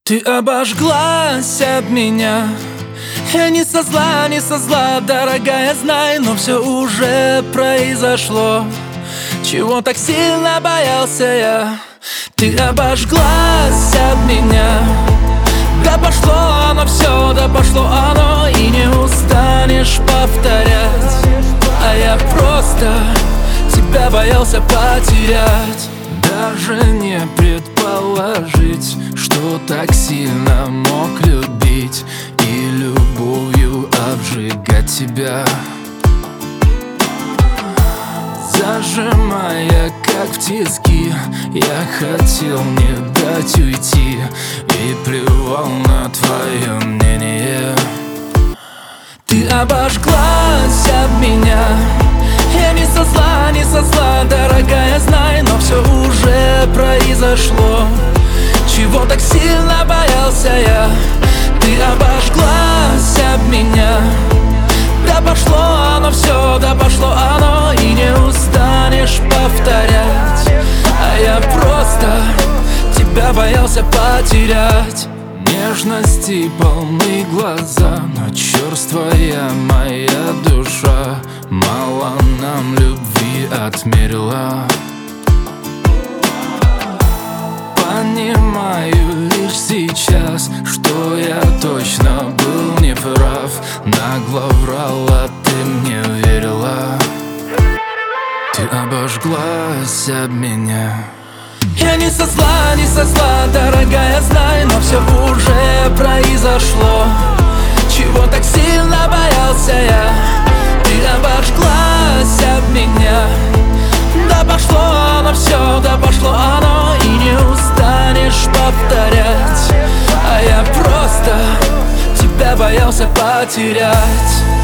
Ты обожглась об меня. Я не со зла, дорогая, знай, но все уже произошло. Чего так сильно боялся я? Ты обожглась об меня. Да пошло оно все, да пошло оно, и не устанешь повторять. А я просто тебя боялся потерять. Даже не предположить, что так сильно мог любить и любовью обжигать тебя, зажимая как в тиски. Я хотел не дать уйти и плевал на твое мнение. Ты обожглась об меня. Я не со зла, дорогая, знай, но все уже произошло. Чего так сильно боялся я? Ты обожглась об меня. Да пошло оно все, да пошло оно, и не устанешь повторять. А я просто тебя боялся потерять. Нежности полны глаза, но черствая моя душа мало нам любви отмерила. Понимаю лишь сейчас, что я точно был неправ. Нагло врала, ты мне верила. Ты обожглась об меня. Я не со зла, дорогая, знай, но все уже произошло. Чего так сильно боялся я? Ты обожглась об меня. Да пошло оно все, да пошло оно, и не устанешь повторять. А я просто тебя боялся потерять.